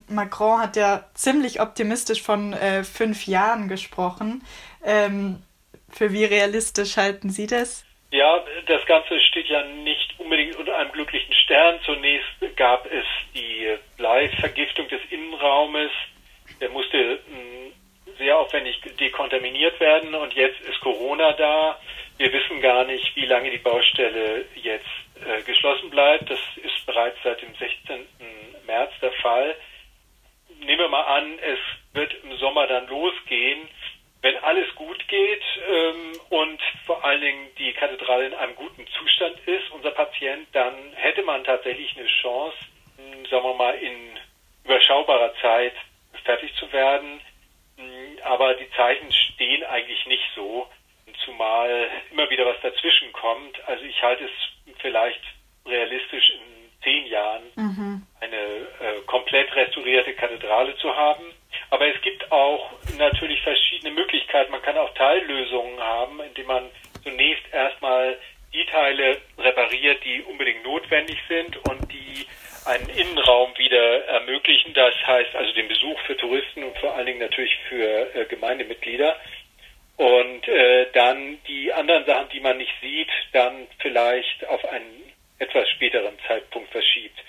Macron hat ja ziemlich optimistisch von 5 Jahren gesprochen. Für wie realistisch halten Sie das? Ja, das Ganze steht ja nicht unbedingt unter einem glücklichen Stern. Zunächst gab es die Bleivergiftung des Innenraumes. Der musste sehr aufwendig dekontaminiert werden und jetzt ist Corona da. Wir wissen gar nicht, wie lange die Baustelle jetzt geschlossen bleibt. Das ist bereits seit dem 16. März der Fall. Nehmen wir mal an, es wird im Sommer dann losgehen. Wenn alles gut geht und vor allen Dingen die Kathedrale in einem guten Zustand ist, unser Patient, dann hätte man tatsächlich eine Chance, sagen wir mal, in überschaubarer Zeit fertig zu werden. Aber die Zeichen stehen eigentlich nicht so, zumal immer wieder was dazwischen kommt. Also ich halte es vielleicht realistisch in 10 Jahren eine komplett restaurierte Kathedrale zu haben. Aber es gibt auch natürlich verschiedene Möglichkeiten. Man kann auch Teillösungen haben, indem man zunächst erstmal die Teile repariert, die unbedingt notwendig sind und die einen Innenraum wieder ermöglichen. Das heißt also den Besuch für Touristen und vor allen Dingen natürlich für Gemeindemitglieder. Und dann die anderen Sachen, die man nicht sieht, dann vielleicht auf einen etwas späteren Zeitpunkt verschiebt.